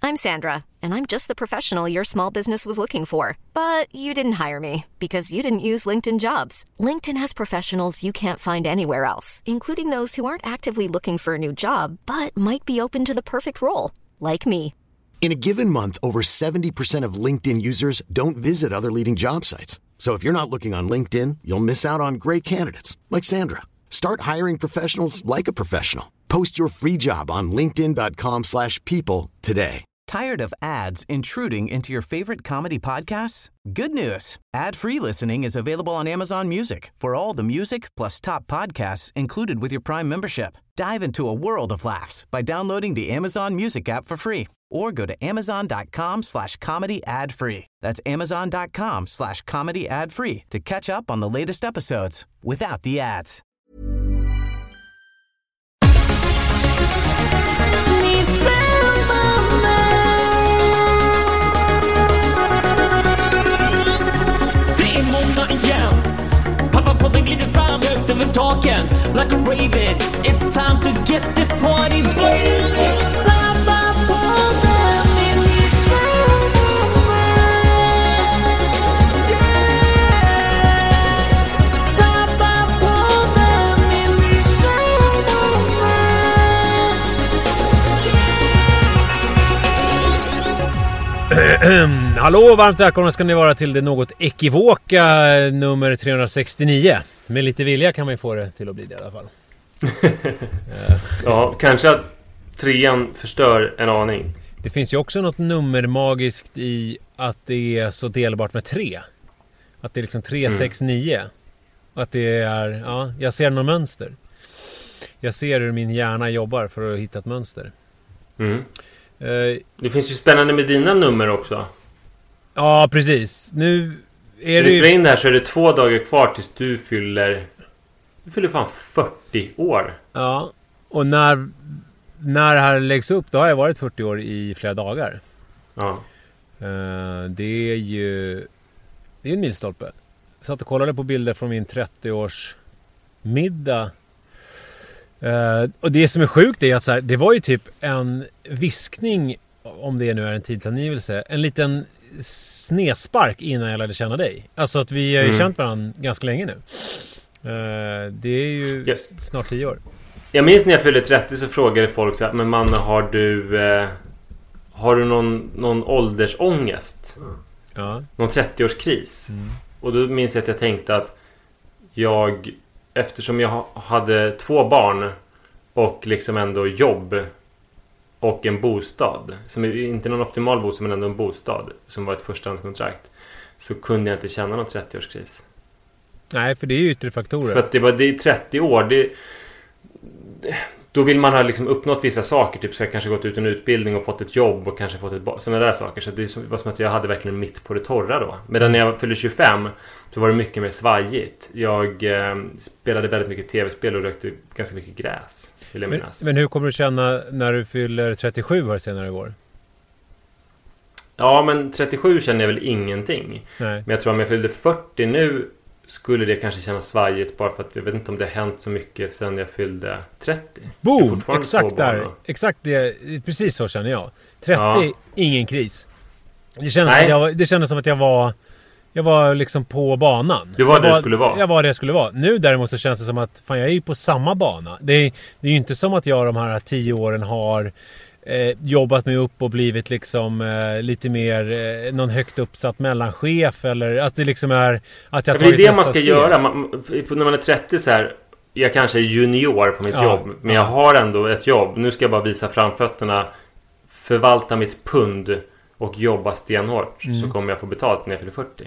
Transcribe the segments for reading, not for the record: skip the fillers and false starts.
I'm Sandra, and I'm just the professional your small business was looking for. But you didn't hire me because you didn't use LinkedIn Jobs. LinkedIn has professionals you can't find anywhere else, including those who aren't actively looking for a new job, but might be open to the perfect role, like me. In a given month, over 70% of LinkedIn users don't visit other leading job sites. So if you're not looking on LinkedIn, you'll miss out on great candidates like Sandra. Start hiring professionals like a professional. Post your free job on linkedin.com/people today. Tired of ads intruding into your favorite comedy podcasts? Good news. Ad-free listening is available on Amazon Music for all the music plus top podcasts included with your Prime membership. Dive into a world of laughs by downloading the Amazon Music app for free or go to amazon.com/comedy ad-free. That's amazon.com/comedy ad-free to catch up on the latest episodes without the ads. Det är måndag igen. Pappapodden glider fram högt över taken. Like a raven, it's time to get this party blazing. Pappapodden är ny Pappapodden är ny Hallå, varmt välkomna ska ni vara till det något ekivoka nummer 369. Med lite vilja kan man ju få det till att bli det i alla fall. Ja, kanske att trean förstör en aning. Det finns ju också något nummermagiskt i att det är så delbart med 3. Att det är liksom 369. Att det är, ja, jag ser något mönster. Jag ser hur min hjärna jobbar för att hitta ett mönster. Det finns ju spännande med dina nummer också. Ja, precis. Nu är det ju... in här så är det 2 dagar kvar tills du fyller fan 40 år. Ja, och när det här läggs upp, då har jag varit 40 år i flera dagar. Ja. Det är ju en milstolpe. Jag satt och kollade på bilder från min 30-års middag. Och det som är sjukt är att så här, det var ju typ en viskning, om det nu är en tidsangivelse, en liten snespark innan jag lärde känna dig. Alltså att vi har ju känt varandra ganska länge nu. Det är ju snart 10 år. Jag minns när jag fyllde 30 så frågade folk så här, men Manne, har du någon åldersångest? Ja. Någon 30-årskris? Och då minns jag att jag tänkte att eftersom jag hade 2 barn och liksom ändå jobb och en bostad, som är inte någon optimal bostad men ändå en bostad som var ett förstahandskontrakt, så kunde jag inte känna någon 30-årskris. Nej, för det är ju yttre faktorer. För att det är 30 år, då vill man ha liksom uppnått vissa saker, typ så jag kanske gått ut en utbildning och fått ett jobb och kanske fått sådana där saker. Så det var som att jag hade verkligen mitt på det torra då. Medan när jag fyllde 25 så var det mycket mer svajigt. Jag spelade väldigt mycket tv-spel och rökte ganska mycket gräs, vill jag minnas. Men hur kommer du känna när du fyller 37 här senare i år? Ja, men 37 känner jag väl ingenting. Nej. Men jag tror om jag fyllde 40 nu skulle det kanske kännas svajigt, bara för att jag vet inte om det har hänt så mycket sedan jag fyllde 30. Boom! Exakt där. Exakt det, precis så känner jag. 30, ingen kris. Det kändes som att jag var liksom på banan. Det var det jag skulle vara. Jag var det jag skulle vara. Nu däremot så känns det som att fan, jag är ju på samma bana. Det är ju inte som att jag de här 10 åren har jobbat mig upp och blivit liksom lite mer någon högt uppsatt mellanchef, eller att det liksom är att jag tagit nästa steg. Det är det man ska göra när man är 30 så här. Jag kanske är junior på mitt jobb, men jag har ändå ett jobb. Nu ska jag bara visa framfötterna, förvalta mitt pund och jobba stenhårt, så kommer jag få betalt när jag fyller 40.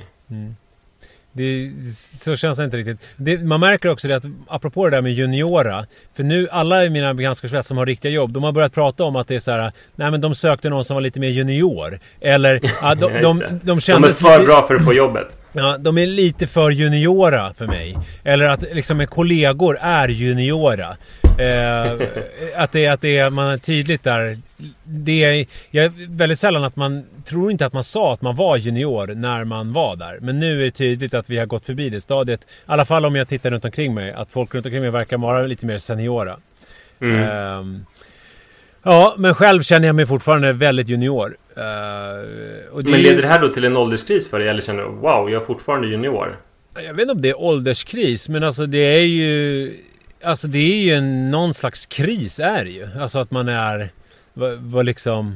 Så känns det inte riktigt. Man märker också det att, apropå det där med juniora, för nu alla i mina bekantskapskrets som har riktiga jobb, de har börjat prata om att det är så här, nej men de sökte någon som var lite mer junior, eller de kändes de är för bra för att få jobbet. Ja, de är lite för juniora för mig, eller att liksom kollegor är juniora. Att man är tydligt där. Jag är väldigt sällan att man tror inte att man sa att man var junior när man var där. Men nu är det tydligt att vi har gått förbi det stadiet. I alla fall om jag tittar runt omkring mig, att folk runt omkring mig verkar vara lite mer seniora. Ja, men själv känner jag mig fortfarande väldigt junior. Och men leder det här då till en ålderskris för dig? Eller känner du, wow, jag är fortfarande junior? Jag vet inte om det är ålderskris, men alltså det är ju... Alltså det är ju någon slags kris är det ju. Alltså att man är... Vad liksom...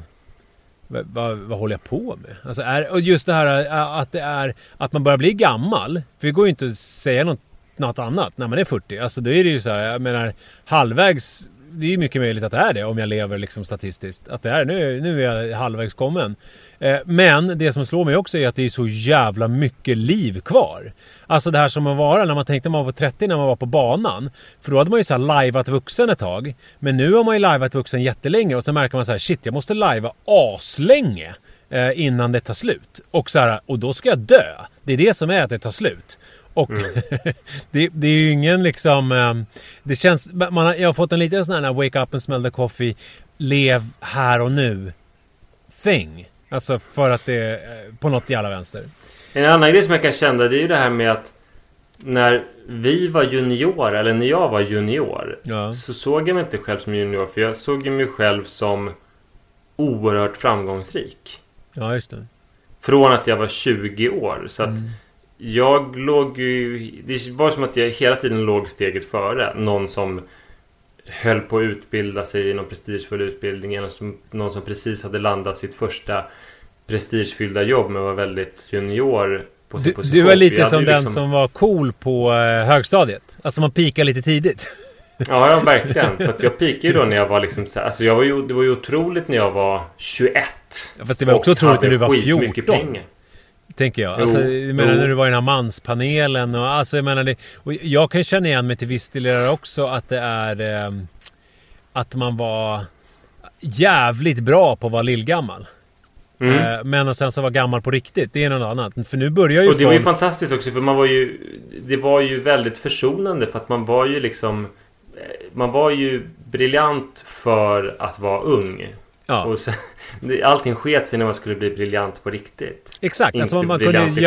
Vad håller jag på med? Alltså och just det här att det är... Att man börjar bli gammal. För det går ju inte att säga något annat när man är 40. Alltså då är det ju så här, jag menar, halvvägs... Det är ju mycket möjligt att det är det om jag lever liksom statistiskt. Att det är nu är jag halvvägs kommen. Men det som slår mig också är att det är så jävla mycket liv kvar. Alltså det här som man var när man tänkte man var på 30 när man var på banan. För då hade man ju så här liveat vuxen ett tag. Men nu har man ju liveat vuxen jättelänge. Och så märker man så här, shit, jag måste livea aslänge innan det tar slut. Och så här, och då ska jag dö. Det är det som är att det tar slut. Och det är ju ingen liksom... det känns... jag har fått en liten sån här wake up and smell the coffee, lev här och nu thing. Alltså för att det är på något jävla vänster. En annan grej som jag kan känna, det är ju det här med att när vi var junior, eller när jag var junior, så såg jag mig inte själv som junior. För jag såg mig själv som oerhört framgångsrik. Ja, just det. Från att jag var 20 år. Så att jag låg ju... Det var som att jag hela tiden låg steget före. Någon som höll på att utbilda sig i någon prestigefull utbildning. Någon som precis hade landat sitt första prestigefyllda jobb men var väldigt junior på sin position. Du var lite som den liksom... som var cool på högstadiet. Alltså man pikar lite tidigt. Ja, verkligen. För att jag pikade ju då när jag var liksom så här, alltså det var ju otroligt när jag var 21. Ja, fast det var också otroligt när du var 14. Pengar. Tänker jag. Alltså, jag menar när du var i den här manspanelen och alltså jag menar det, och jag kan känna igen mig till viss del också att det är att man var jävligt bra på att vara lillgammal. Men och sen så var gammal på riktigt. Det är något annat. För nu börjar ju... Och det var ju fantastiskt också. För det var ju väldigt försonande. För att man var ju liksom... Man var ju briljant för att vara ung. Ja. Och sen, allting sket sig när man skulle bli briljant på riktigt. Exakt. Alltså man kunde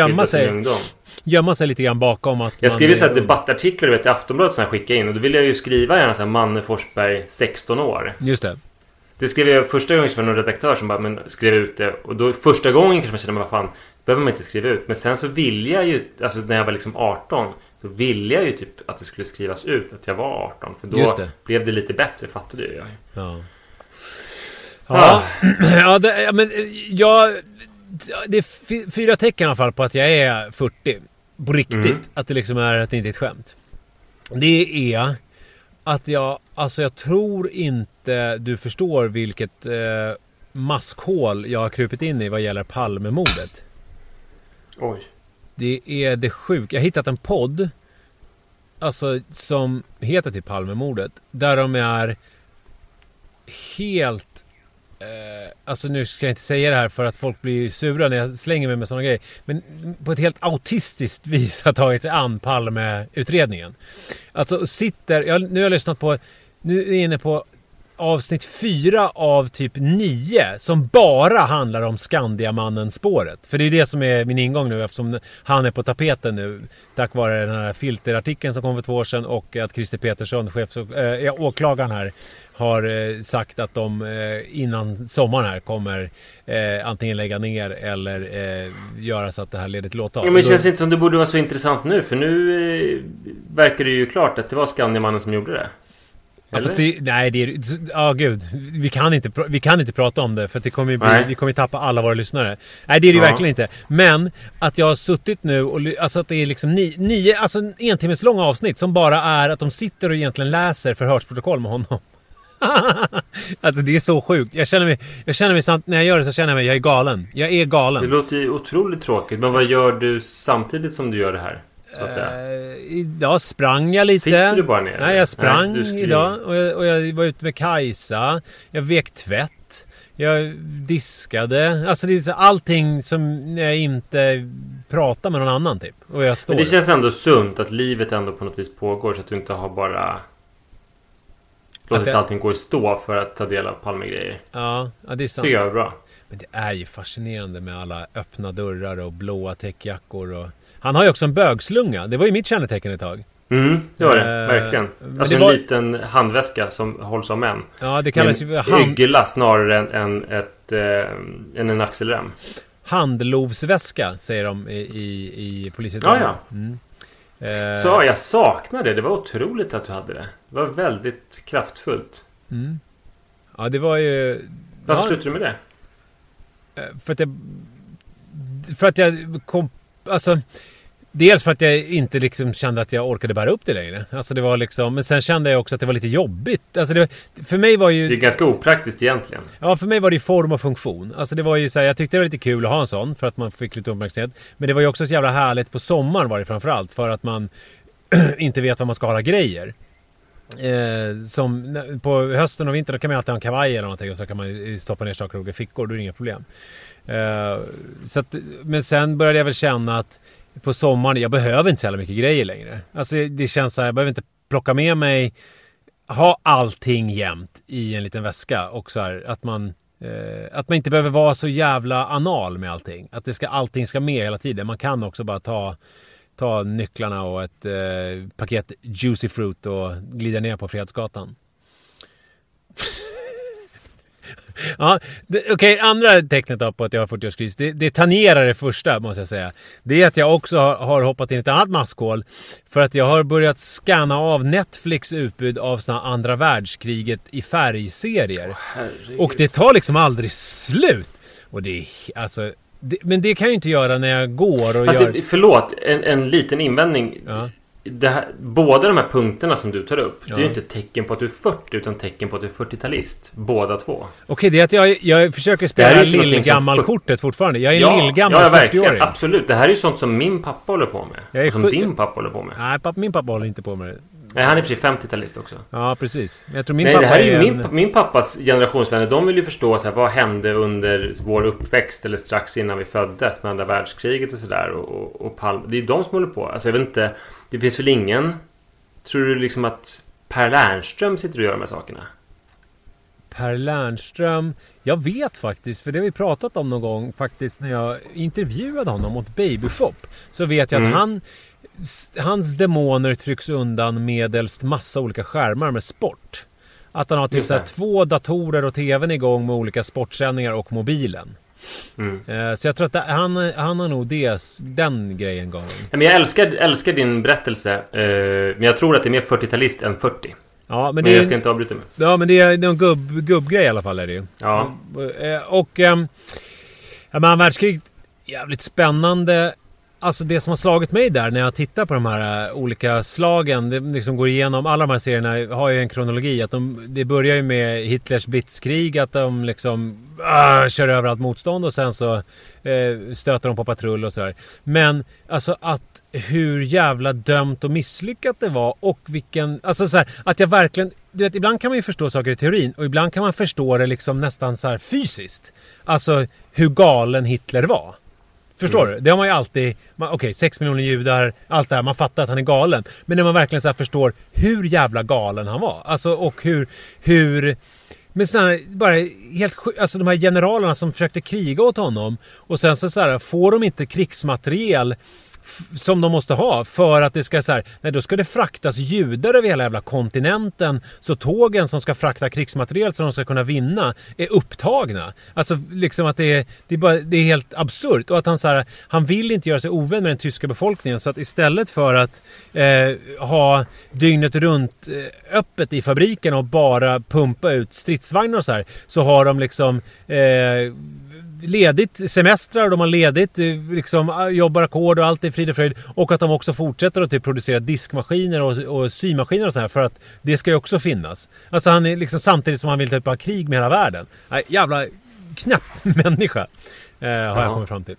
gömma sig lite grann bakom att... Jag skrev ju så här debattartiklar i Aftonbladet som jag skickade in. Och då ville jag ju skriva gärna så här Manne Forsberg 16 år. Just det. Det skrev jag första gången för någon redaktör som bara skrev ut det. Och då första gången kanske man kände, men vad fan, behöver man inte skriva ut. Men sen så ville jag ju, alltså när jag var liksom 18, då ville jag ju typ att det skulle skrivas ut att jag var 18. För då blev det lite bättre, fattade jag. Det är 4 tecken i alla fall på att jag är 40. På riktigt. Att det liksom är att det inte är ett skämt. Det är att jag tror inte du förstår vilket maskhål jag har krupit in i vad gäller Palmemordet. Oj. Det är det sjukt. Jag har hittat en podd alltså som heter typ Palmemordet, där de är helt alltså nu ska jag inte säga det här för att folk blir sura när jag slänger mig med sådana grejer, men på ett helt autistiskt vis har tagit sig an Palme-utredningen. Alltså nu har jag lyssnat på, nu är jag inne på avsnitt 4 av typ 9 som bara handlar om Skandiamannen-spåret. För det är det som är min ingång nu, eftersom han är på tapeten nu tack vare den här filterartikeln som kom för 2 år sedan och att Christer Petersson, åklagaren här, har sagt att de innan sommaren här kommer antingen lägga ner eller göra så att det här leder till åtal. Ja, men det känns inte som det borde vara så intressant nu, för nu verkar det ju klart att det var Skandiamannen som gjorde det. Ja, fast gud, vi kan inte prata om det för att det kommer vi kommer tappa alla våra lyssnare. Nej, det är det verkligen inte. Men att jag har suttit nu och alltså att det är liksom 9 alltså en 1 timmes långa avsnitt som bara är att de sitter och egentligen läser förhörsprotokoll med honom. Alltså det är så sjukt. Jag känner mig samt när jag gör det så känner jag mig jag är galen. Det låter ju otroligt tråkigt, men vad gör du samtidigt som du gör det här? Idag sprang jag lite. Sitter du bara ner? Nej, jag sprang idag och jag var ute med Kajsa. Jag vek tvätt. Jag diskade. Alltså det är allting som jag inte pratar med någon annan typ. Och jag står. Men det känns ändå sunt att livet ändå på något vis pågår, så att du inte har bara låtit allting gå i stå för att ta del av Palme-grejer. Ja, det är sant. Det är bra. Men det är ju fascinerande med alla öppna dörrar och blåa täckjackor och... Han har ju också en bögslunga. Det var ju mitt kännetecken ett tag. Det var det, verkligen. Alltså det var... en liten handväska som hålls av män. Ja, det kallas ju yggla snarare än en axelrem. Handlovsväska säger de i polisutredningen. Så jag saknar det. Det var otroligt att du hade det. Det var väldigt kraftfullt. Ja, det var ju... Varför slutade du med det? För att jag kom... Alltså... Dels för att jag inte liksom kände att jag orkade bära upp det längre. Alltså det var liksom... Men sen kände jag också att det var lite jobbigt. Alltså för mig var ju... Det är ganska opraktiskt egentligen. Ja, för mig var det ju form och funktion. Alltså det var ju så här, jag tyckte det var lite kul att ha en sån för att man fick lite uppmärksamhet. Men det var ju också så jävla härligt på sommaren var det framförallt. För att man inte vet vad man ska ha grejer. Som på hösten och vintern då kan man alltid ha en kavaj eller någonting. Och så kan man stoppa ner saker och olika fickor. Då är det inga problem. Så att, men sen började jag väl känna att på sommaren, jag behöver inte så jävla mycket grejer längre. Alltså det känns så här, jag behöver inte plocka med mig, ha allting jämt i en liten väska. Och så här, att man inte behöver vara så jävla anal med allting. Att allting ska med hela tiden. Man kan också bara ta nycklarna och ett paket Juicy Fruit och glida ner på Fredsgatan. Ja, okej, andra tecknet då på att jag har 40-årskris, det tangerar det första måste jag säga. Det är att jag också har hoppat in ett annat maskhål för att jag har börjat scanna av Netflix utbud av såna andra världskriget i färgserier. Och det tar liksom aldrig slut. Och det är alltså men det kan jag ju inte göra när jag går och alltså, gör... Förlåt, en liten invändning. Ja. Båda de här punkterna som du tar upp, det är ju inte tecken på att du är 40 utan tecken på att du är 40-talist. Båda två. Okej, det är att jag försöker spela lillgammal-kortet fortfarande. Jag är en lillgammal 40-åring. Absolut, det här är ju sånt som min pappa håller på med. Som din pappa håller på med. Nej, min pappa håller inte på med det. Nej, han är för sig 50-talist också. Ja, precis. Jag tror pappa det här är ju min pappas generationsvänner. De vill ju förstå så här, vad hände under vår uppväxt eller strax innan vi föddes med andra världskriget och sådär. Och det är de som håller på. Alltså jag vet inte, det finns väl ingen... Tror du liksom att Per Lernström sitter och gör de här sakerna? Per Lernström... Jag vet faktiskt, för det har vi pratat om någon gång faktiskt när jag intervjuade honom mot Baby Shop. Så vet jag att hans demoner trycks undan medelst massa olika skärmar med sport. Att han har typ så här 2 datorer och tvn igång med olika sportsändningar och mobilen. Så jag tror att han har nog den grejen gången. Men jag älskar din berättelse. Men jag tror att det är mer 40-talist än 40. Ja, men jag ska inte avbryta mig. Ja, men det är en gubbgrej i alla fall är det ju. Ja. Och men världskrig, jävligt spännande. Alltså det som har slagit mig där när jag tittar på de här olika slagen, det liksom går igenom, alla de här serierna har ju en kronologi, att det börjar ju med Hitlers blitzkrig, att de liksom kör över allt motstånd och sen så stöter de på patrull och sådär. Men alltså att hur jävla dömt och misslyckat det var och vilken, alltså så här, att jag verkligen, du vet, ibland kan man ju förstå saker i teorin och ibland kan man förstå det liksom nästan så här fysiskt. Alltså hur galen Hitler var. Förstår du? Det har man ju alltid... Okej, 6 miljoner judar, allt det här. Man fattar att han är galen. Men när man verkligen så här förstår hur jävla galen han var. Alltså, och hur men sådär, bara helt alltså de här generalerna som försökte kriga åt honom. Och sen så här, får de inte krigsmateriel som de måste ha för att det ska så här, nej, då ska det fraktas judar över hela jävla kontinenten, så tågen som ska frakta krigsmateriel som de ska kunna vinna är upptagna. Alltså liksom att det är helt absurt, och att han så här, han vill inte göra sig ovän med den tyska befolkningen, så att istället för att ha dygnet runt öppet i fabriken och bara pumpa ut stridsvagnar och så har de liksom ledigt semestrar, de har ledigt liksom, jobbar ackord och allt är frid och fröjd, och att de också fortsätter att typ producera diskmaskiner och symaskiner och så här, för att det ska ju också finnas. Alltså han är liksom, samtidigt som han vill typ ha krig med hela världen. Nej, jävla knäpp människa har jag kommit fram till.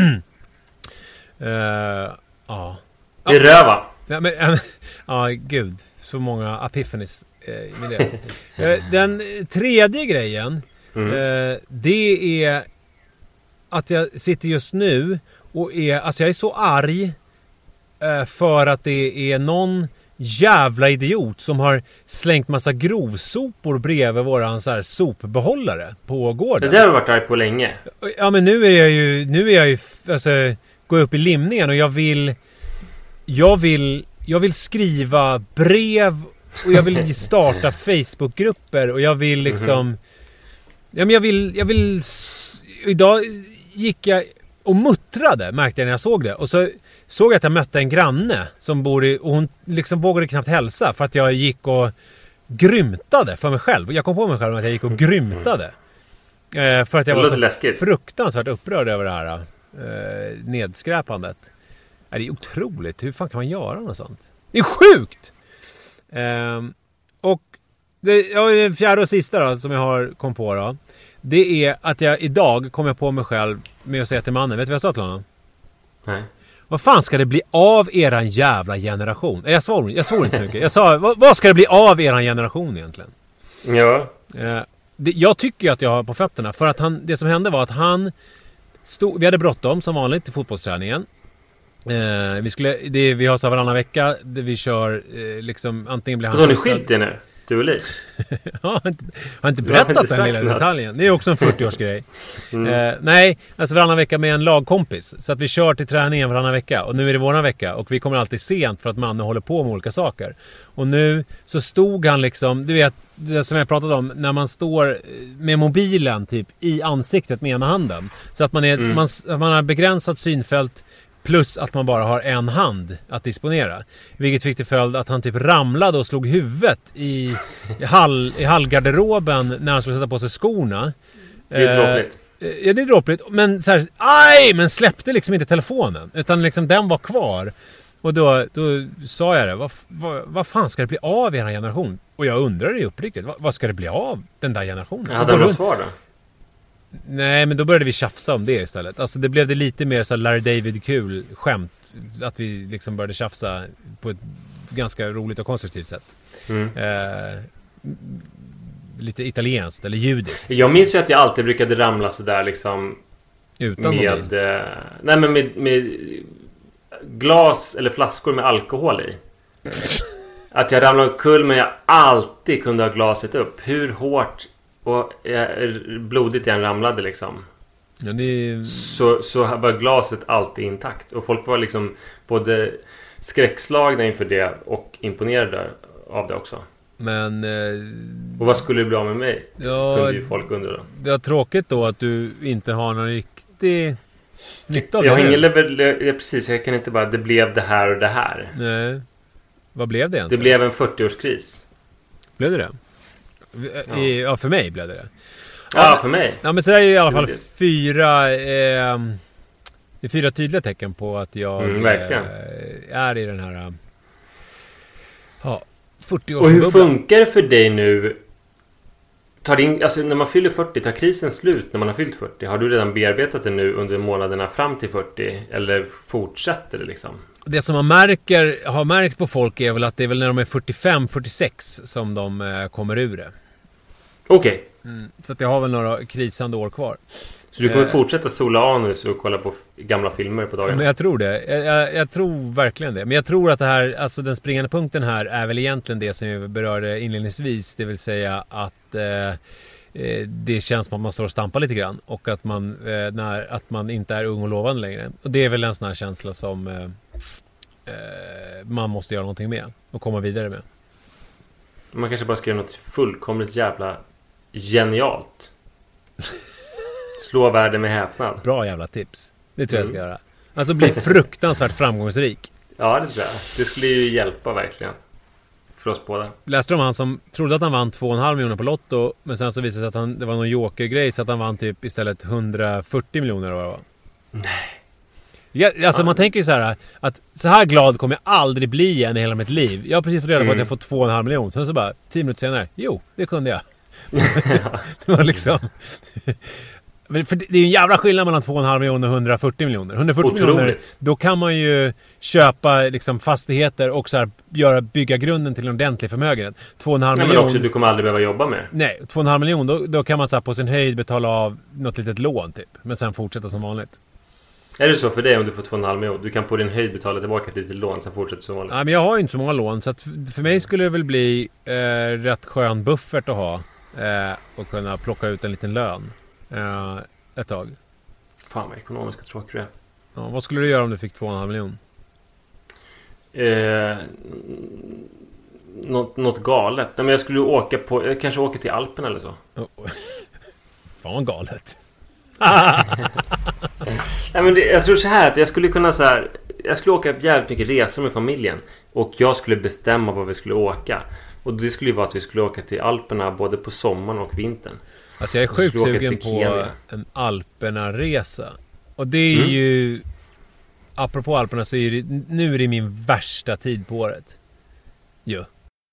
Ja. Det är röva. Ja, men gud, så många epiphanies med det. Den tredje grejen, det är att jag sitter just nu och jag är så arg för att det är någon jävla idiot som har slängt massa grovsopor bredvid våran så här sopbehållare på gården. Det där har varit arg på länge. Ja, men nu är jag ju alltså, gå upp i limningen, och jag vill jag vill skriva brev och jag vill starta Facebookgrupper och jag vill liksom ja, men jag vill idag gick jag och muttrade, märkte jag när jag såg det. Och så såg jag att jag mötte en granne som bor i, och hon liksom vågade knappt hälsa för att jag gick och grymtade för mig själv. Jag kom på mig själv att jag gick och grymtade. För att jag var så läskigt. Fruktansvärt upprörd över det här nedskräpandet. Det är otroligt. Hur fan kan man göra något sånt? Det är sjukt! Och det fjärde och sista då, som jag har kom på då. Det är att jag idag kom jag på mig själv med att säga till mannen. Vet du vad jag sa till honom? Nej. Vad fan ska det bli av eran jävla generation? Jag svor inte så mycket. Jag sa, vad ska det bli av eran generation egentligen? Ja. Jag tycker ju att jag har på fötterna. För att det som hände var att han vi hade bråttom som vanligt till fotbollsträningen. Vi har så här varannan vecka där vi kör liksom antingen blir han... Har ni skilt det nu? Du och Liv? Ja, har inte berättat den lilla detaljen. Det är också en 40-årsgrej. Nej, alltså varannan vecka med en lagkompis. Så att vi kör till träningen varannan vecka. Och nu är det våran vecka. Och vi kommer alltid sent för att mannen håller på med olika saker. Och nu så stod han liksom... Du vet, det som jag pratade om. När man står med mobilen typ i ansiktet med ena handen. Så att man har begränsat synfält. Plus att man bara har en hand att disponera. Vilket fick till följd att han typ ramlade och slog huvudet i hallgarderoben när han skulle sätta på sig skorna. Det är dråpligt. Ja, det är dråpligt. Men så här, men släppte liksom inte telefonen. Utan liksom den var kvar. Och då sa jag det. Vad fan ska det bli av er generation? Och jag undrar det uppriktigt. Vad ska det bli av den där generationen? Hade han något svar då? Nej, men då började vi tjafsa om det istället. Alltså det blev det lite mer så Larry David-kul skämt. Att vi liksom började tjafsa på ett ganska roligt och konstruktivt sätt. Lite italienskt eller judiskt. Jag minns ju att jag alltid brukade ramla så där liksom utan med glas eller flaskor med alkohol i. Att jag ramlade omkull men jag alltid kunde ha glaset upp. Hur hårt och blodigt jag ramlade liksom. Ja, så var glaset alltid intakt. Och folk var liksom både skräckslagna inför det och imponerade av det också. Men och vad skulle det bli av med mig? Ja, kunde ju folk undra då. Det är tråkigt då att du inte har någon riktig nytta av det. Jag har ingen precis, jag kan inte bara det blev det här och det här. Nej. Vad blev det egentligen? Det blev en 40-årskris. Blev det det? Ja, för mig blev det. Ja, för mig. Ja, men så är det i alla fall fyra tydliga tecken på att jag är i den här 40 års. Och hur funkar det för dig nu? Alltså när man fyller 40, tar krisen slut när man har fyllt 40? Har du redan bearbetat det nu under månaderna fram till 40? Eller fortsätter det liksom? Det som man har märkt på folk är väl att det är väl när de är 45-46 som de kommer ur det. Okej. Så att jag har väl några krisande år kvar. Så du kommer fortsätta sola anus och kolla på gamla filmer på dagarna? Men jag tror det. Jag tror verkligen det. Men jag tror att det här, alltså den springande punkten här är väl egentligen det som jag berörde inledningsvis. Det vill säga att det känns som att man står och stampar lite grann. Och att man inte är ung och lovande längre. Och det är väl en sån här känsla som man måste göra någonting med. Och komma vidare med. Man kanske bara ska göra något fullkomligt jävla genialt. Slå världen med häpnad. Bra jävla tips. Det tror jag ska göra. Alltså bli fruktansvärt framgångsrik. Ja, det tror jag. Det skulle ju hjälpa verkligen. För oss båda. Läste du om han som trodde att han vann 2,5 miljoner på Lotto. Men sen så visade det sig att det var någon jokergrej. Så att han vann typ istället 140 miljoner. Eller vad det var. Nej. Ja, alltså man tänker ju så här. Att så här glad kommer jag aldrig bli igen i hela mitt liv. Jag har precis fått reda på att jag fått 2,5 miljoner. Sen så bara 10 minuter senare. Jo, det kunde jag. Det var liksom... För det är ju en jävla skillnad mellan 2,5 miljoner och 140 miljoner. 140 miljoner, då kan man ju köpa liksom fastigheter och så här bygga grunden till en ordentlig förmögenhet. 2,5 miljoner. Men också du kommer aldrig behöva jobba med. Nej, 2,5 miljoner, då kan man så här på sin höjd betala av något litet lån typ. Men sen fortsätta som vanligt. Är det så för dig om du får 2,5 miljoner? Du kan på din höjd betala tillbaka ett litet lån, sen fortsätta som vanligt. Nej, men jag har ju inte så många lån. Så att för mig skulle det väl bli rätt skön buffert att ha. Och kunna plocka ut en liten lön. Ett tag. Fan vad ekonomiska tråkigt det är. Ja, vad skulle du göra om du fick 2,5 miljoner? något galet. Nej, men jag skulle jag kanske åka till Alperna eller så. Fan galet. Nej, men jag tror så här att jag skulle kunna så här, jag skulle åka jävligt mycket resor med familjen och jag skulle bestämma var vi skulle åka. Och det skulle ju vara att vi skulle åka till Alperna både på sommaren och vintern. Alltså jag är sjukt sugen på en Alperna-resa. Och det är ju... Apropå Alperna så är det... Nu är det min värsta tid på året. Jo.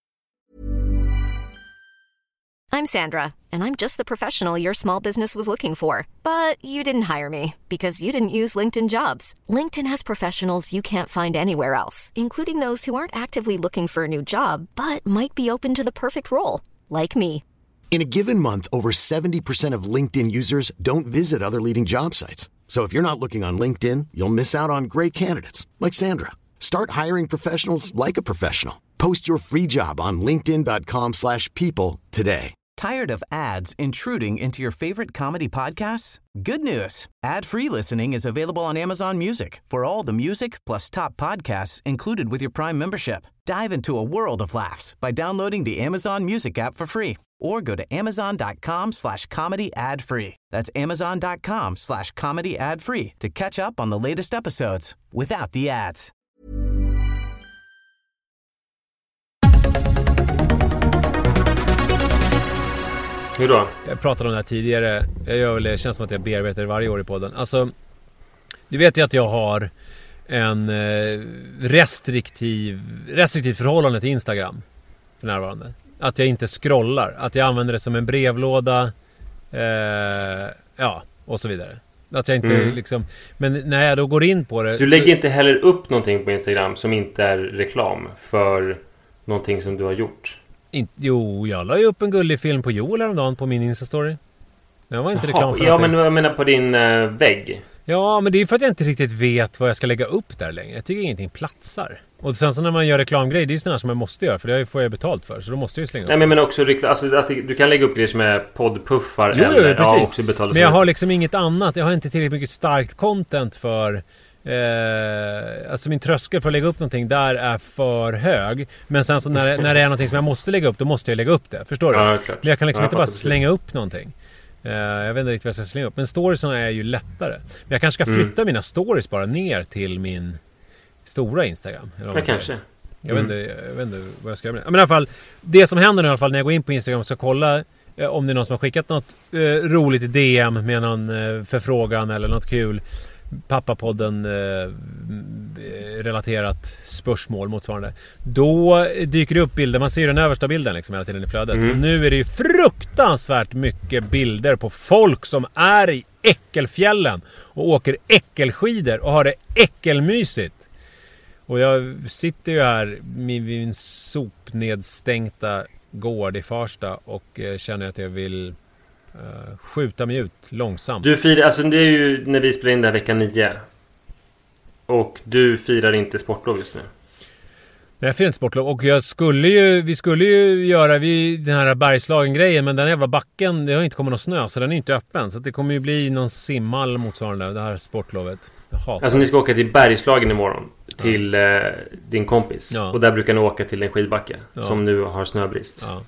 I'm Sandra, and I'm just the professional your small business was looking for. But you didn't hire me because you didn't use LinkedIn Jobs. LinkedIn has professionals you can't find anywhere else, including those who aren't actively looking for a new job, but might be open to the perfect role, like me. In a given month, over 70% of LinkedIn users don't visit other leading job sites. So if you're not looking on LinkedIn, you'll miss out on great candidates like Sandra. Start hiring professionals like a professional. Post your free job on linkedin.com/people today. Tired of ads intruding into your favorite comedy podcasts? Good news. Ad-free listening is available on Amazon Music for all the music plus top podcasts included with your Prime membership. Dive into a world of laughs by downloading the Amazon Music app for free or go to amazon.com/comedy ad-free. That's amazon.com/comedy ad-free to catch up on the latest episodes without the ads. Hur då? Jag pratade om det här tidigare. Det känns som att jag bearbetar det varje år i podden. Alltså, du vet ju att jag har en restriktiv förhållande till Instagram för närvarande. Att jag inte scrollar. Att jag använder det som en brevlåda. Och så vidare. Att jag inte liksom... Men när jag då går in på det... Du lägger inte heller upp någonting på Instagram som inte är reklam för någonting som du har gjort? Jo, jag la ju upp en gullig film på Joel häromdagen på min Insta-story. Det var inte reklam för ja, men jag menar på din vägg. Ja, men det är för att jag inte riktigt vet vad jag ska lägga upp där längre. Jag tycker ingenting platsar. Och sen så när man gör reklamgrej, det är ju sådana som jag måste göra. För det får jag betalt för, så då måste jag ju slänga upp. Nej, men också alltså, att du kan lägga upp grejer som är poddpuffar. Jo, eller precis. Också betala. Men jag har liksom inget annat. Jag har inte tillräckligt mycket starkt content för... alltså min tröskel för att lägga upp någonting där är för hög. Men sen så när det är någonting som jag måste lägga upp, då måste jag lägga upp det. Förstår du? Ja, klart. Men jag kan liksom inte bara slänga upp någonting. Jag vet inte riktigt vad jag ska slänga upp. Men storiesarna är ju lättare. Men jag kanske ska flytta mina stories bara ner till min stora Instagram. Ja, kanske. Jag vet inte vad jag ska göra med det. Men i alla fall, det som händer nu i alla fall när jag går in på Instagram och ska kolla om det är någon som har skickat något roligt i DM med någon förfrågan eller något kul Pappapodden relaterat spörsmål motsvarande. Då dyker det upp bilder. Man ser ju den översta bilden liksom hela tiden i flödet. Och nu är det ju fruktansvärt mycket bilder på folk som är i Äckelfjällen och åker äckelskidor och har det äckelmysigt. Och jag sitter ju här vid min sopnedstänkta gård i Farsta och känner att jag vill skjuta mig ut långsamt. Du firar, alltså det är ju när vi spelar in där vecka 9. Och du firar inte sportlov just nu. Nej, jag firar inte sportlov. Och vi skulle ju göra den här Bergslagen-grejen, men den jävla backen, det har inte kommit någon snö, så den är inte öppen. Så det kommer ju bli någon simhall motsvarande det här sportlovet. Jag hatar. Alltså ni ska åka till Bergslagen imorgon till din kompis. Ja. Och där brukar ni åka till en skidbacke som nu har snöbrist. Ja.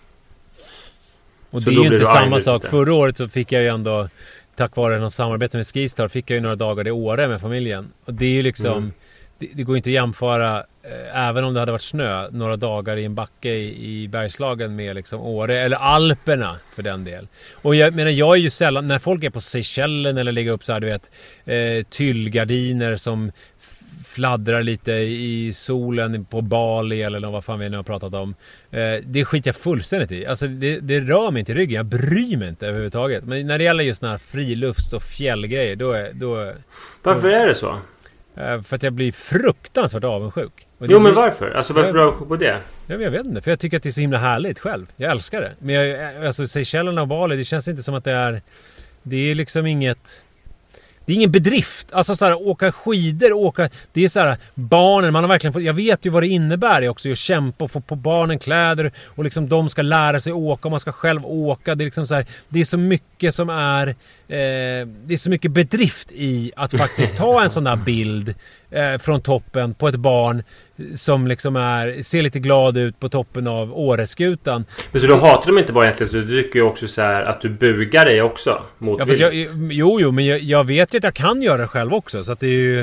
Och så det är ju inte samma sak. Förra året så fick jag ju ändå, tack vare något samarbete med Skistar, fick jag ju några dagar i Åre med familjen. Och det är ju liksom, det går inte att jämföra, även om det hade varit snö, några dagar i en backe i Bergslagen med liksom Åre, eller Alperna för den del. Och jag menar, jag är ju sällan, när folk är på Seychellen eller lägger upp så här, du vet, tyllgardiner som fladdrar lite i solen på Bali eller vad fan vi nu har pratat om. Det skiter jag fullständigt i. Alltså det rör mig inte i ryggen. Jag bryr mig inte överhuvudtaget. Men när det gäller just såna här frilufts- och fjällgrejer, då varför är det så? För att jag blir fruktansvärt avundsjuk. Jo, men varför? Alltså varför är du avundsjuk på det? Jag vet inte, för jag tycker att det är så himla härligt själv. Jag älskar det. Men alltså Seychellerna och Bali, det känns inte som att det är liksom inget... Det är ingen bedrift. Alltså så här, åka skidor, det är så här, barnen, man har verkligen fått, jag vet ju vad det innebär också, att kämpa och få på barnen kläder och liksom de ska lära sig åka och man ska själv åka. Det är liksom så här, det är så mycket som är det är så mycket bedrift i att faktiskt ta en sån där bild från toppen på ett barn som liksom ser lite glad ut på toppen av Åreskutan. Men så du hatar dem inte bara egentligen, så du tycker ju också så här att du bugar dig också mot Jo, men jag vet ju att jag kan göra det själv också, så att det är ju...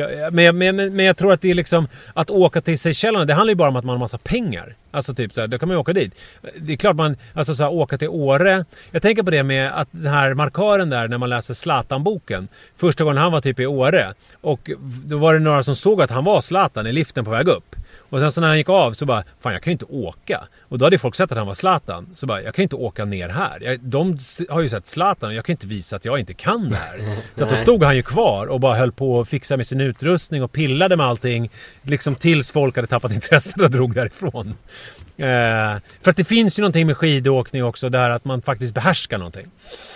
Men jag tror att det är liksom att åka till Seychellerna, det handlar ju bara om att man har massa pengar. Alltså typ så här, då kan man ju åka dit. Det är klart man, alltså så här, åka till Åre. Jag tänker på det med att den här markören där när man läser Zlatan-boken. Första gången han var typ i Åre. Och då var det några som såg att han var Zlatan i liften på väg upp. Och sen så när han gick av så bara, fan jag kan ju inte åka. Och då hade folk sett att han var Zlatan. Så bara, jag kan ju inte åka ner här. De har ju sett Zlatan och jag kan inte visa att jag inte kan det här. Så att då stod han ju kvar och bara höll på att fixa med sin utrustning och pillade med allting. Liksom tills folk hade tappat intresset och drog därifrån. För att det finns ju någonting med skidåkning också, där att man faktiskt behärskar någonting.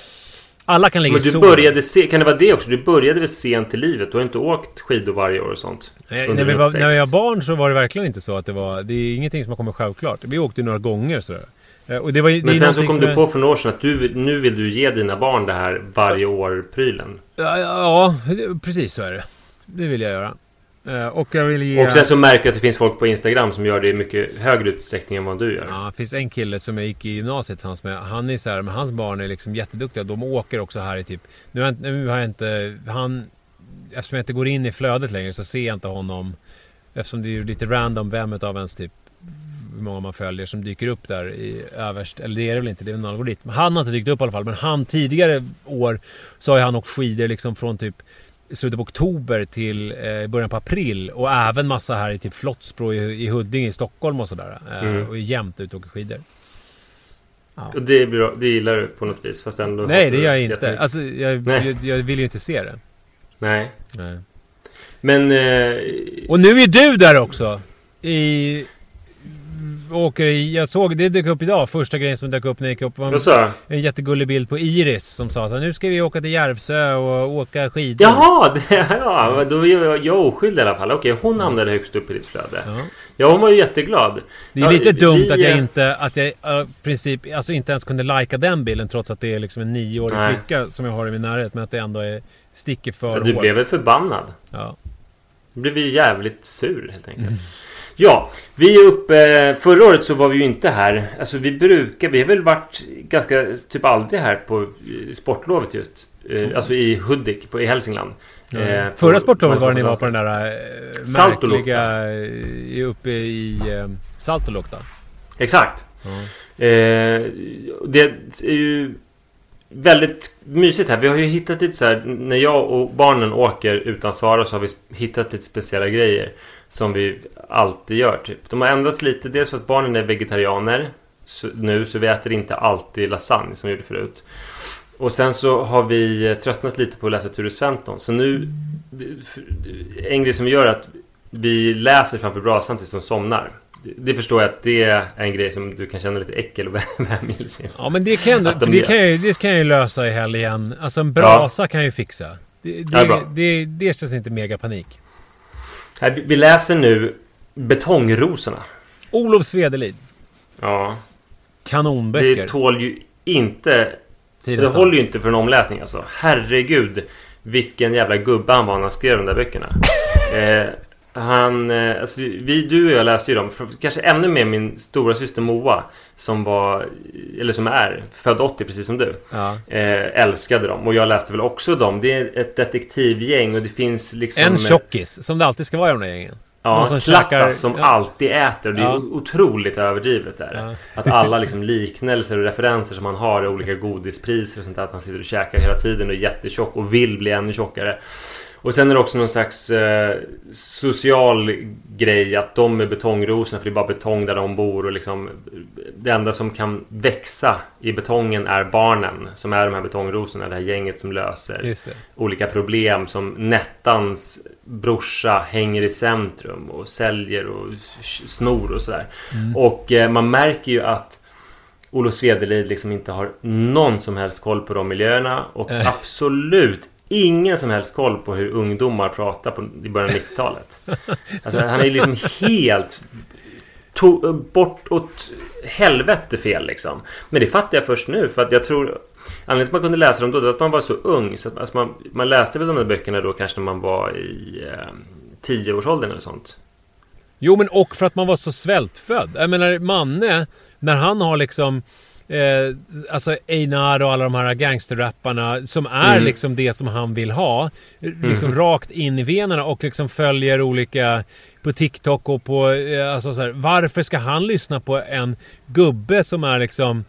Alla kan ligga i solen. Kan det vara det också? Du började väl sent i livet? Du har inte åkt skidor varje år och sånt? Nej, när jag var barn så var det verkligen inte så att det är ingenting som har kommit självklart. Vi åkte några gånger sådär. Och men sen så kom du på för några år sedan att nu vill du ge dina barn det här varje år-prylen. Ja, precis så är det. Det vill jag göra. Och jag vill ge... Och sen så märker jag att det finns folk på Instagram som gör det i mycket högre utsträckning än vad du gör. Ja, det finns en kille som jag gick i gymnasiet tillsammans med. Han är så här, men hans barn är liksom jätteduktiga. De åker också här i typ... Nu har jag inte... Eftersom jag inte går in i flödet längre så ser jag inte honom. Eftersom det är lite random vem av ens typ... hur många man följer som dyker upp där i överst. Eller det är det väl inte, det är en algoritm. Han har inte dykt upp i alla fall. Men han tidigare år så har han åkt skidor liksom från typ... slutet på oktober till början på april. Och även massa här i typ Flottsbro i Huddinge i Stockholm och sådär. Och är jämt ute och åker skidor. Ja. Och det är bra, det gillar du på något vis, fast ändå... Nej, det gör jag inte. Alltså, jag vill ju inte se det. Nej. Men... Och nu är du där också. Jag såg det dök upp idag. Första grejen som dök upp när jag gick upp var en jättegullig bild på Iris som sa att nu ska vi åka till Järvsö och åka skidor. Jaha, då är jag oskyldig i alla fall. Okej, hon hamnade högst upp i ditt flöde. Ja, hon var ju jätteglad. Det är lite dumt att jag i princip alltså inte ens kunde lajka den bilden, trots att det är liksom en 9-årig flicka som jag har i min närhet, men att det ändå sticker för hårt. Du blev väl förbannad? Ja. Du blev ju jävligt sur helt enkelt. Ja, vi är uppe... Förra året så var vi ju inte här. Alltså vi har väl varit ganska typ aldrig här på sportlovet just. Alltså i Hudik i Hälsingland. Förra sportlovet var ni var på den där märkliga uppe i Saltolokta. Exakt. Det är ju väldigt mysigt här. Vi har ju hittat lite så här, när jag och barnen åker utan Sara så har vi hittat lite speciella grejer som vi alltid gör typ. De har ändrats lite, dels för att barnen är vegetarianer nu, så vi äter inte alltid lasagne som vi gjorde förut. Och sen så har vi tröttnat lite på att läsa Ture Sventon. Så nu, en grej som vi gör är att vi läser framför brasan tills de somnar. Det förstår jag att det är en grej som du kan känna lite äckel och vämjelse. Ja, men det kan jag ju lösa i helgen. Alltså en brasa kan jag ju fixa. Det känns inte mega panik. Vi läser nu Betongrosorna. Olof Svedelid. Ja. Kanonböcker. Det tål ju inte... Det håller ju inte för en omläsning alltså. Herregud, vilken jävla gubbe han var när han skrev de där böckerna. Alltså, du och jag läste ju dem. Kanske ännu mer min stora syster Moa, som är född 80 precis som du. Älskade dem. Och jag läste väl också dem. Det är ett detektivgäng och det finns liksom... En tjockis, som det alltid ska vara i de där gängen. Ja, som alltid äter. Det är otroligt överdrivet där. Att alla liksom liknelser och referenser som man har i olika godispriser och sånt där, att han sitter och käkar hela tiden och är jättetjock och vill bli ännu tjockare. Och sen är det också någon slags social grej att de är betongrosorna, för det är bara betong där de bor, och liksom det enda som kan växa i betongen är barnen som är de här betongrosorna, det här gänget som löser olika problem, som Nettans brorsa hänger i centrum och säljer och snor och sådär. Och man märker ju att Olof Svedelid liksom inte har någon som helst koll på de miljöerna, och absolut ingen som helst koll på hur ungdomar pratar i början av 90-talet. Alltså, han är liksom helt bortåt helvete fel liksom. Men det fattar jag först nu, för att jag tror anledningen till att man kunde läsa dem då var att man var så ung, så att alltså man läste väl de här böckerna då kanske när man var i 10-årsåldern eller sånt. Jo, men och för att man var så svältfödd. Jag menar, Manne, när han har liksom alltså Einar och alla de här gangsterrapparna som är liksom det som han vill ha, liksom rakt in i venerna, och liksom följer olika på TikTok och på alltså så här, varför ska han lyssna på en gubbe som är liksom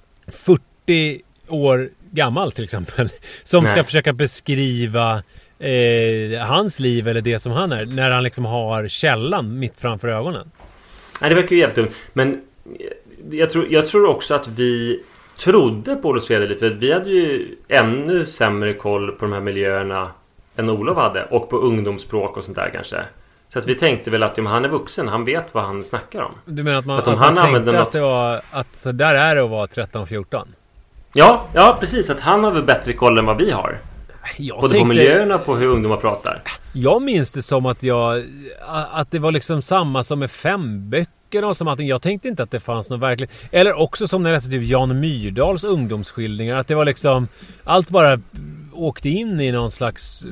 40 år gammal till exempel, som ska försöka beskriva hans liv eller det som han är, när han liksom har källan mitt framför ögonen. Nej, det verkar ju jävligt dumt. Men jag tror också att vi trodde på Olof Svedelid, för vi hade ju ännu sämre koll på de här miljöerna än Olof hade, och på ungdomsspråk och sånt där kanske. Så att vi tänkte väl att han är vuxen, han vet vad han snackar om. Du menar att man, att han tänkte något... att det var att så där är det att vara 13-14? Ja, precis, att han har väl bättre koll än vad vi har. Både på miljöerna, på hur ungdomar pratar. Jag minns det som att det var liksom samma som med 5 böcker och som att jag tänkte inte att det fanns något verkligt. Eller också som när jag läste typ Jan Myrdals ungdomsskildringar, att det var liksom allt bara åkte in i någon slags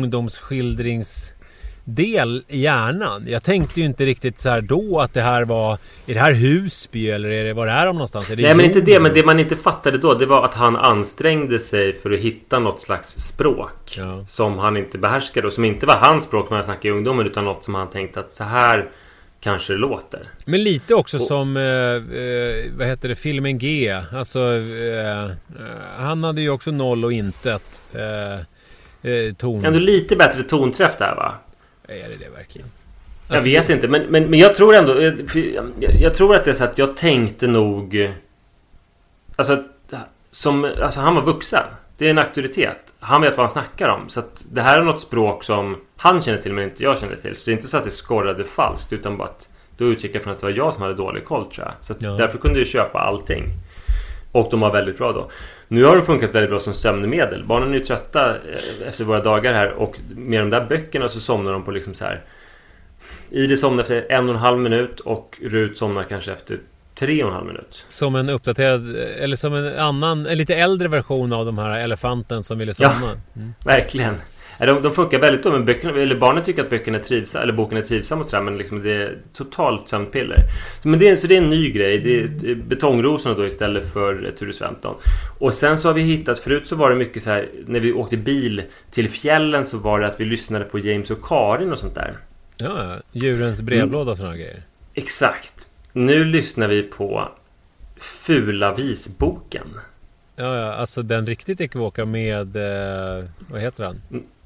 ungdomsskildringsdel i hjärnan. Jag tänkte ju inte riktigt så här då att det här var, är det här Husby eller är det, var det här om någonstans? Är det men inte det, men det man inte fattade då, det var att han ansträngde sig för att hitta något slags språk som han inte behärskade och som inte var hans språk när han snackade i ungdomen, utan något som han tänkte att så här kanske det låter. Men lite också som vad heter det, filmen G, alltså han hade ju också noll och intet ton. Ändå lite bättre tonträff där, va? Är det verkligen? Alltså, jag vet inte, men jag tror ändå, jag tror att det är så att jag tänkte nog, alltså han var vuxen. Det är en auktoritet. Han vet vad han snackar om. Så att det här är något språk som han känner till men inte jag känner till. Så det är inte så att det skorrade falskt, utan bara att då utgick jag från att det var jag som hade dålig koll, tror jag. Så att därför kunde jag köpa allting. Och de var väldigt bra då. Nu har det funkat väldigt bra som sömnmedel. Barnen är ju trötta efter våra dagar här, och med de där böckerna så somnar de på liksom så här. Iris somnar efter 1,5 minut och Rut somnar kanske efter 3,5 minut. Som en uppdaterad, eller som en lite äldre version av de här elefanten som ville somna. Ja, verkligen. De funkar väldigt bra, men böckerna, eller barnen tycker att böckerna trivs, eller boken är trivsam och sådär, men liksom det är totalt sömnpiller. Men det är en ny grej. Det är betongrosorna då istället för Ture Sventon. Och sen så har vi hittat, förut så var det mycket så här, när vi åkte bil till fjällen så var det att vi lyssnade på James och Karin och sånt där. Ja, djurens brevlåda och såna grejer. Exakt. Nu lyssnar vi på Fula visboken. Ja, alltså den riktigt ekvoka med vad heter han?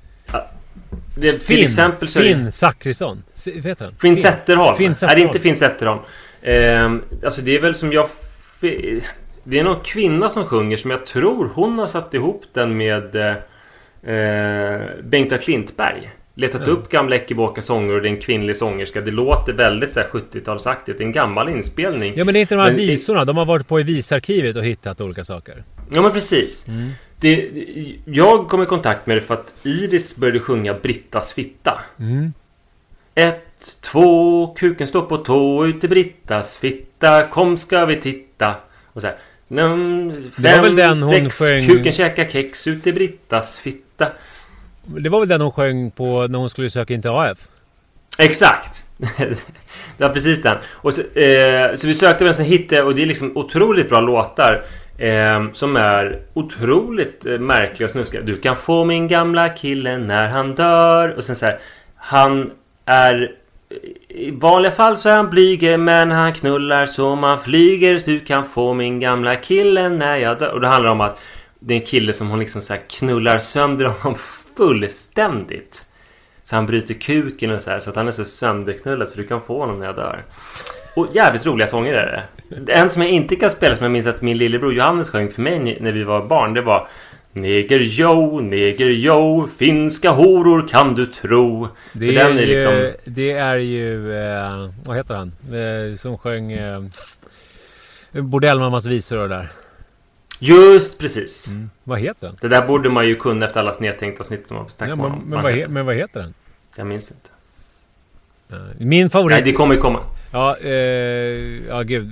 Till exempel så Finn Zackrisson. Vad heter han? Finn Zetterholm. Nej, det är inte Finn Zetterholm. Alltså det är väl som det är någon kvinna som sjunger som jag tror hon har satt ihop den med Bengta Klintberg. Letat upp gamla Eckerboka sånger, och det är en kvinnlig sångerska. Det låter väldigt så här 70-talsaktigt. Det är en gammal inspelning. Ja, men det är inte de här visorna. De har varit på i visarkivet och hittat olika saker. Ja, men precis. Jag kom i kontakt med det för att Iris började sjunga Brittas fitta. 1, 2, kuken står på tå, ut i Brittas fitta, kom ska vi titta. Och så här. 5, 6, kuken käkar kex, ut i Brittas fitta. Det var väl den hon sjöng på när hon skulle söka in till AF? Exakt. Det var precis den. Och så vi sökte en sån hit, och det är liksom otroligt bra låtar som är otroligt märkliga och snuskiga. Du kan få min gamla kille när han dör. Och sen så här, han är i vanliga fall så är han blyger, men han knullar så man flyger. Så du kan få min gamla kille när jag dör. Och det handlar om att det är en kille som hon liksom så här knullar sönder honom fullständigt. Så han bryter kuken och så här, så att han är så sönderknullad så du kan få honom när jag dör. Och jävligt roliga sånger är det. En som jag inte kan spela, som jag minns att min lillebror Johannes sjöng för mig när vi var barn, det var Neger jo, finska horor kan du tro. Det är ju vad heter han? Som sjöng Bordellmammas visor och där. Just precis. Vad heter den? Det där borde man ju kunna efter alla snedtänkta avsnitt som man snackar om. Men vad heter den? Jag minns inte. Min favorit. Nej, det kommer komma. Ja, gud.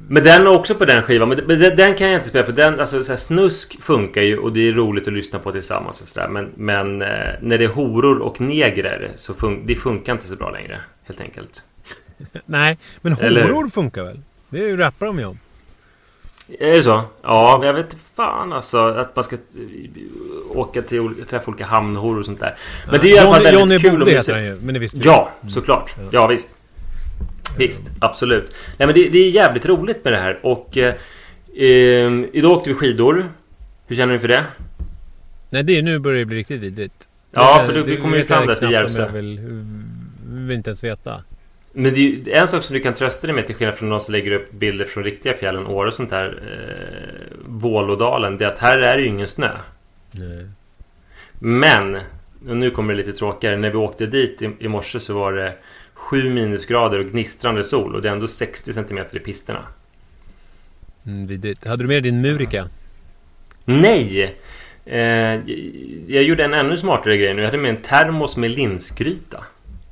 Men den är också på den skivan. Men den kan jag inte spela. För den, alltså, så här, snusk funkar ju. Och det är roligt att lyssna på tillsammans och sådär. Men när det är horor och negrer så det funkar inte så bra längre. Helt enkelt. Nej, men horor funkar väl? Det är ju rappar de ju om. Är det så? Ja, jag vet fan alltså. Att man ska åka till träffa olika hamnhoror och sånt där. Men det är i alla fall väldigt kul. Johnny heter han ju, men det visste ja, såklart. Ja, visst. Visst, absolut. Nej, men det är jävligt roligt med det här. Och idag åkte vi skidor. Hur känner du för det? Nej, nu börjar det bli riktigt vidrigt. Ja, för vi kommer ju fram där till Järvsö. Jag vill inte ens veta. Men det är ju en sak som du kan trösta dig med, till skillnad från någon som lägger upp bilder från riktiga fjällen, Åre och sånt där, Vålådalen, det är att här är det ju ingen snö. Nej. Men, och nu kommer det lite tråkigare, när vi åkte dit i morse så var det 7 minusgrader och gnistrande sol, och det är ändå 60 centimeter i pisterna. Vidrigt. Hade du med din Murica? Nej! Jag gjorde en ännu smartare grej nu. Jag hade med en termos med linsgryta.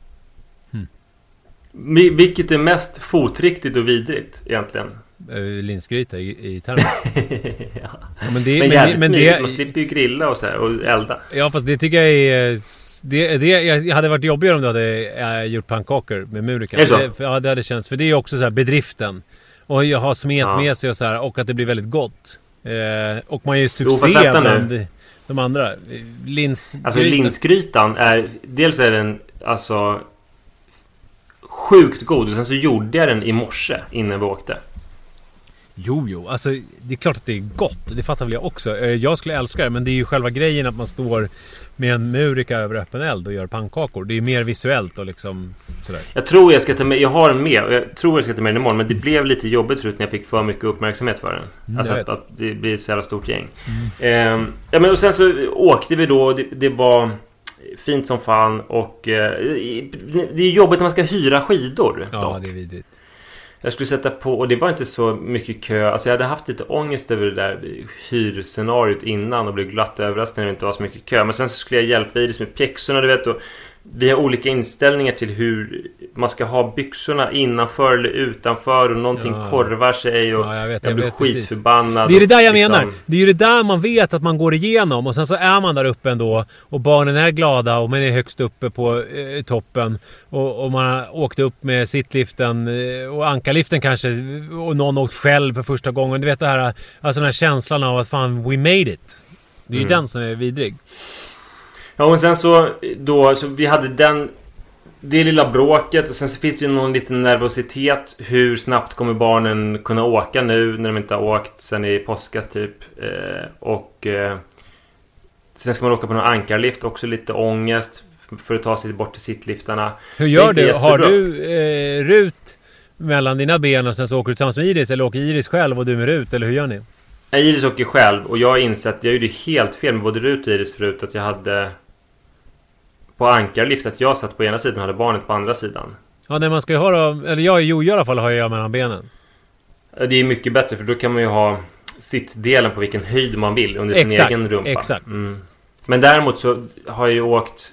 Vilket är mest fotriktigt och vidrigt egentligen? Linsgryta i termos. Ja. Men det, man slipper ju grilla och så här, och elda. Ja, fast det tycker jag är... Jag hade varit jobbigare om du hade gjort pannkakor med Murica. Ja, det hade känts. För det är också så här bedriften. Och jag har smet med sig och så här, och att det blir väldigt gott. Och man är ju succé bland de andra. Linsgrytan är... Dels är den alltså sjukt god. Och sen så gjorde jag den i morse innan vi åkte. Jo, alltså det är klart att det är gott. Det fattar väl jag också. Jag skulle älska det, men det är ju själva grejen att man står med en Murica över öppen eld och gör pannkakor. Det är mer visuellt och liksom sådär. Jag tror jag ska ta med, jag har den med och jag tror jag ska ta med den imorgon, men det blev lite jobbigt förut när jag fick för mycket uppmärksamhet för den. Alltså att det blir ett så jävla stort gäng. Ja, men och sen så åkte vi då, det var fint som fan, och det är jobbigt när man ska hyra skidor. Ja, dock. Det är vidrigt. Jag skulle sätta på, och det var inte så mycket kö. Alltså jag hade haft lite ångest över det där hyrscenariot innan och blev glatt överraskad när det inte var så mycket kö. Men sen så skulle jag hjälpa Iris med pjäxorna, du vet. Och vi har olika inställningar till hur man ska ha byxorna innanför eller utanför, och någonting korvar sig och jag blir skitförbannad. Det är det där jag menar. Det är ju det där man vet att man går igenom, och sen så är man där uppe ändå och barnen är glada och man är högst uppe på toppen och man har åkt upp med sittliften och ankarliften kanske, och någon åkt själv för första gången. Du vet det här, alltså den här känslan av att fan, we made it. Det är ju den som är vidrig. Ja, och sen så vi hade det lilla bråket, och sen så finns det ju någon liten nervositet. Hur snabbt kommer barnen kunna åka nu när de inte har åkt sen i påskas typ, och sen ska man åka på någon ankarlift, också lite ångest för att ta sig bort till sittliftarna. Hur gör du? Har du Rut mellan dina ben och sen så åker du tillsammans med Iris, eller åker Iris själv och du med Rut, eller hur gör ni? Iris åker själv, och jag har insett, jag gjorde helt fel med både Rut och Iris förut, att jag hade på ankarlift att jag satt på ena sidan och hade barnet på andra sidan. Ja, det man ska ju ha då, eller jag i alla fall har jag mellan benen. Det är mycket bättre, för då kan man ju ha sittdelen på vilken höjd man vill under sin egen rumpa. Exakt. Men däremot så har jag ju åkt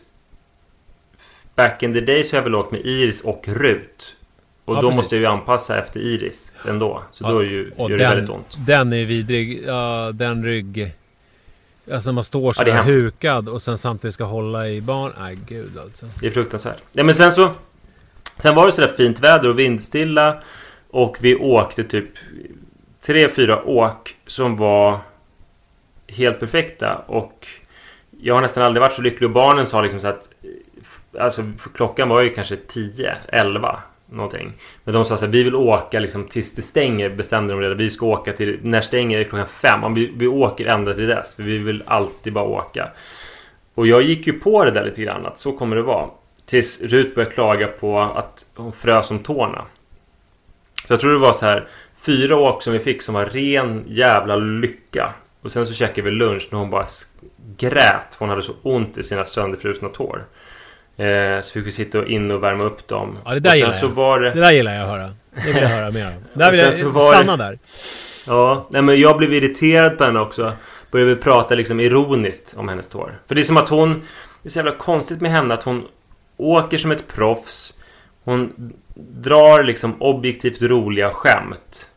back in the day, så har jag väl åkt med Iris och Rut. Och då måste jag ju anpassa efter Iris ändå. Så då gör det väldigt ont. Den är vidrig. Ja, den rygg. Alltså man står så här hukad och sen samtidigt ska hålla i barn. Nej, gud alltså. Det är fruktansvärt. Ja, men sen var det så där fint väder och vindstilla. Och vi åkte typ 3-4 åk som var helt perfekta. Och jag har nästan aldrig varit så lycklig. Och barnen sa liksom så att, alltså klockan var ju kanske 10-11 någonting. Men de sa så här, vi vill åka liksom tills det stänger, bestämde de det. Vi ska åka till, när stänger är klockan 5. Vi åker ända till dess, för vi vill alltid bara åka. Och jag gick ju på det där lite grann, att så kommer det vara. Tills Rut började klaga på att hon frös om tårna. Så jag tror det var så här 4 åk som vi fick som var ren jävla lycka. Och sen så käkade vi lunch när hon bara grät, för hon hade så ont i sina sönderfrusna tår. Så fick vi sitta in och värma upp dem. Ja, det där gillar jag. Det där gillar jag att höra. Det vill jag höra mer om. Där vill jag stanna där. Ja, nej, men jag blev irriterad på henne också. Började prata liksom ironiskt om hennes tår. För det är som att det är så jävla konstigt med henne att hon åker som ett proffs. Hon drar liksom objektivt roliga skämt.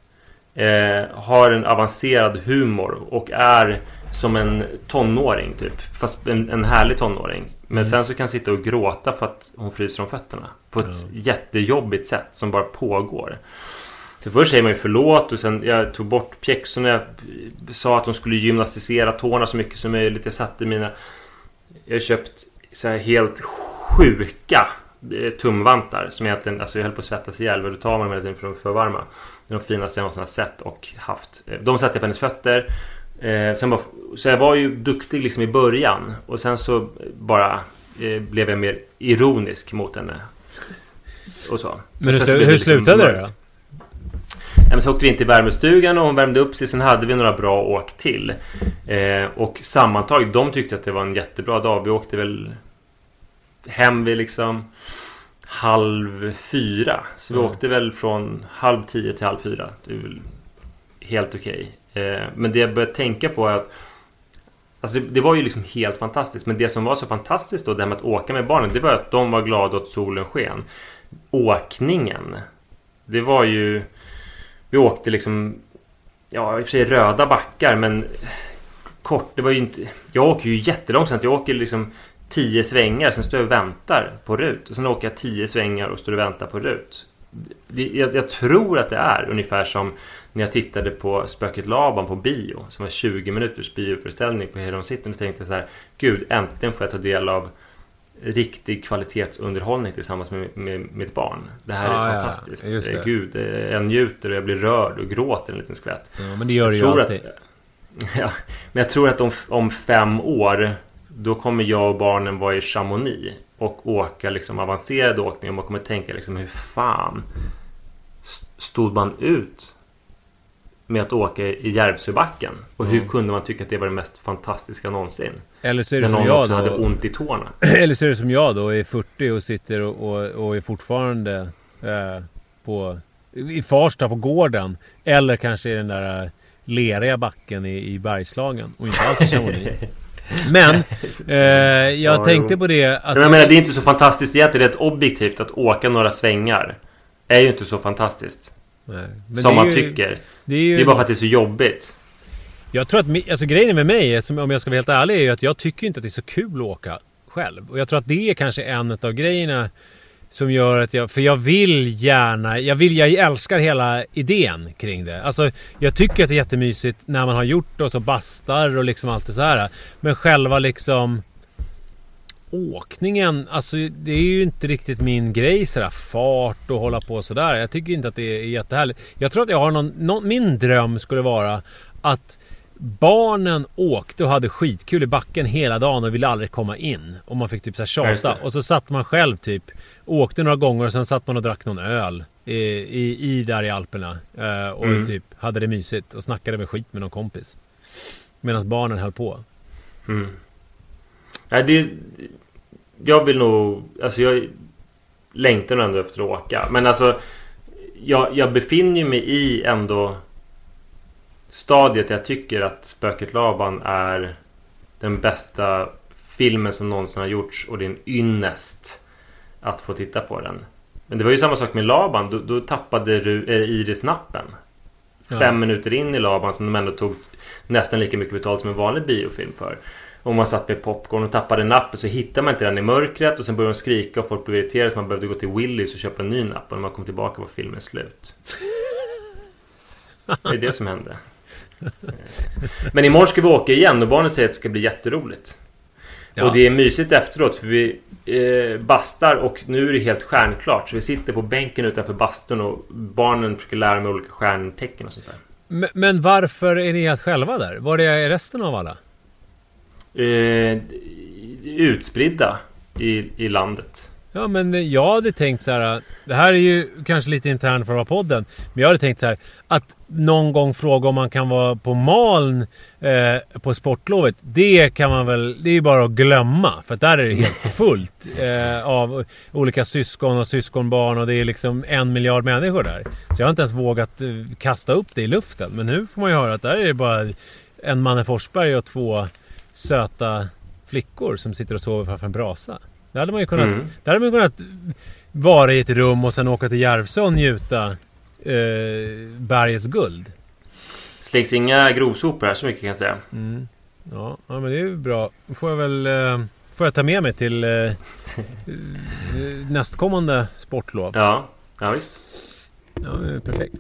har en avancerad humor och är som en tonåring typ, fast en härlig tonåring. Men sen så kan sitta och gråta för att hon fryser om fötterna på ett jättejobbigt sätt som bara pågår. Så först säger man ju förlåt, och sen jag tog bort pjäxorna, jag sa att hon skulle gymnastisera tårna så mycket som möjligt. Jag satte jag har köpt så här helt sjuka tumvantar som egentligen, alltså jag höll på att svettas ihjäl, och då tar man med det för de för varma. Det är de finaste jag någonsin har sett och haft. De satte jag på hennes fötter. Så jag var ju duktig liksom i början, och sen så bara blev jag mer ironisk mot henne och så. Men hur slutade det då? Men så åkte vi in till värmestugan och hon värmde upp sig. Sen hade vi några bra åk till. Och sammantaget, de tyckte att det var en jättebra dag. Vi åkte väl hem vid liksom 3:30. Så vi åkte väl från 9:30 till 3:30. Det är väl helt okej. Men det jag började tänka på är att alltså det var ju liksom helt fantastiskt. Men det som var så fantastiskt då, det här med att åka med barnen, det var att de var glada åt solen sken. Åkningen, det var ju, vi åkte liksom, ja i och för sig röda backar, men kort, det var ju inte, jag åker ju jättelångsamt, jag åker liksom 10 svängar, sen står jag och väntar på Rut, och sen åker jag 10 svängar och står och väntar på Rut. Jag tror att det är ungefär som när jag tittade på Spöket Laban på bio, som var 20 minuters bioföreställning på Heron City, och tänkte så här, gud, äntligen får jag ta del av riktig kvalitetsunderhållning tillsammans med mitt barn. Det här är fantastiskt. Ja, gud, jag njuter och jag blir rörd och gråter en liten skvätt. Ja, men det gör ju alltid. Ja, men jag tror att om 5 år då kommer jag och barnen vara i Chamonix och åka liksom avancerad åkning, och man kommer tänka liksom, hur fan stod man ut med att åka i Järvsöbacken, och hur kunde man tycka att det var det mest fantastiska någonsin? Eller så är det som jag då, hade ont i tårna. Eller så är det som jag då, är 40 och sitter och är fortfarande i Farsta på gården, eller kanske i den där leriga backen i Bergslagen, och inte alls i Chamonix. Men jag tänkte på det, alltså, jag menar, det är inte så fantastiskt egentligen, det är ett objektivt att åka några svängar är ju inte så fantastiskt. Nej, men som man tycker. Det är bara för att det är så jobbigt. Jag tror att alltså, grejen med mig är, om jag ska vara helt ärlig, är ju att jag tycker inte att det är så kul att åka själv. Och jag tror att det är kanske en av grejerna som gör att jag älskar hela idén kring det. Alltså, jag tycker att det är jättemysigt när man har gjort det och så bastar och liksom allt det så här. Men själva liksom åkningen, alltså det är ju inte riktigt min grej, sådär fart och hålla på sådär. Jag tycker inte att det är jättehärligt. Jag tror att jag har min dröm skulle vara att barnen åkte och hade skitkul i backen hela dagen och ville aldrig komma in. Och man fick typ så här tjata. Och så satt man själv typ, åkte några gånger och sen satt man och drack någon öl i där i Alperna. Och typ hade det mysigt och snackade med skit med någon kompis. Medan barnen höll på. Jag vill nog, alltså jag längtar nog ändå efter att åka. Men alltså jag befinner mig i ändå stadiet jag tycker att Spöket Laban är den bästa filmen som någonsin har gjorts, och det är en ynnest att få titta på den. Men det var ju samma sak med Laban, då tappade Iris nappen 5 minuter in i Laban, som de ändå tog nästan lika mycket betalt som en vanlig biofilm för. Om man satt med popcorn och tappade nappen, så hittar man inte den i mörkret, och sen började de skrika och folk blev irriterade, så man behövde gå till Willys och köpa en ny napp, och när man kom tillbaka var filmen slut. Det är det som hände. Men imorgon ska vi åka igen, och barnen säger att det ska bli jätteroligt. Och det är mysigt efteråt, för vi bastar, och nu är det helt stjärnklart, så vi sitter på bänken utanför bastun och barnen försöker lära mig olika stjärntecken och sånt där. Men varför är ni helt själva där? Var är resten av alla? Utspridda i landet. Ja, men jag hade tänkt så här, det här är ju kanske lite internt för podden, men jag hade tänkt så här, att någon gång fråga om man kan vara på Maln på sportlovet. Det kan man väl, det är ju bara att glömma, för att där är det helt fullt av olika syskon och syskonbarn, och det är liksom 1 miljard människor där. Så jag har inte ens vågat kasta upp det i luften, men nu får man ju höra att där är det bara en Manne Forsberg och 2 söta flickor som sitter och sover framför en brasa. Där hade man ju kunnat vara i ett rum och sen åka till Järvsö och njuta bergets guld. slängs inga grovsopor här, så mycket kan jag säga. Ja, men det är ju bra. Får jag ta med mig till nästkommande sportlov? Ja, visst. Ja, det är perfekt.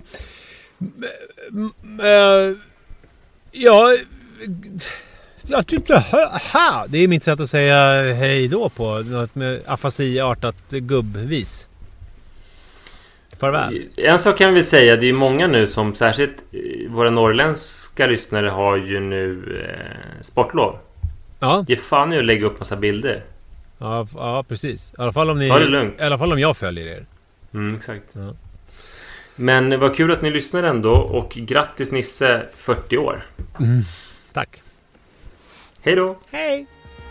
Jag tyckte det är mitt sätt att säga hej då på något med afasiartat gubbvis. Farväl. En sak kan vi säga, det är många nu som, särskilt våra norrländska lyssnare, har ju nu sportlov. Ja. Ge fan nu att lägga upp massa bilder. Ja, precis. I alla fall om ni, ta det lugnt. I alla fall om jag följer er. Exakt. Ja. Men vad kul att ni lyssnar ändå, och grattis Nisse, 40 år. Tack. Hej då. Hej.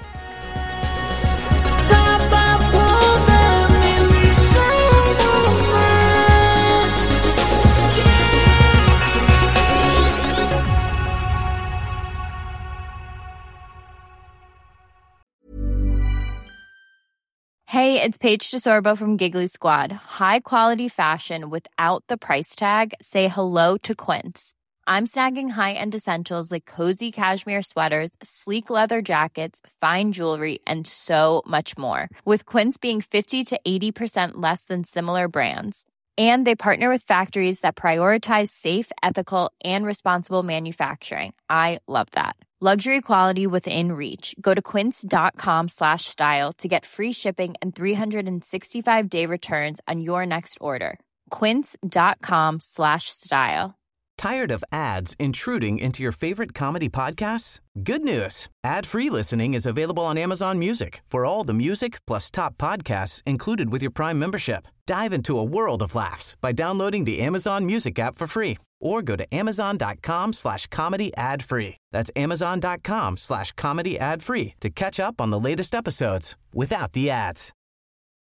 Hey, it's Paige DeSorbo from Giggly Squad. High quality fashion without the price tag. Say hello to Quince. I'm snagging high-end essentials like cozy cashmere sweaters, sleek leather jackets, fine jewelry, and so much more. With Quince being 50 to 80% less than similar brands. And they partner with factories that prioritize safe, ethical, and responsible manufacturing. I love that. Luxury quality within reach. Go to quince.com/style to get free shipping and 365-day returns on your next order. Quince.com/style. Tired of ads intruding into your favorite comedy podcasts? Good news. Ad-free listening is available on Amazon Music for all the music plus top podcasts included with your Prime membership. Dive into a world of laughs by downloading the Amazon Music app for free or go to amazon.com/comedy ad-free. That's amazon.com/comedy ad-free to catch up on the latest episodes without the ads.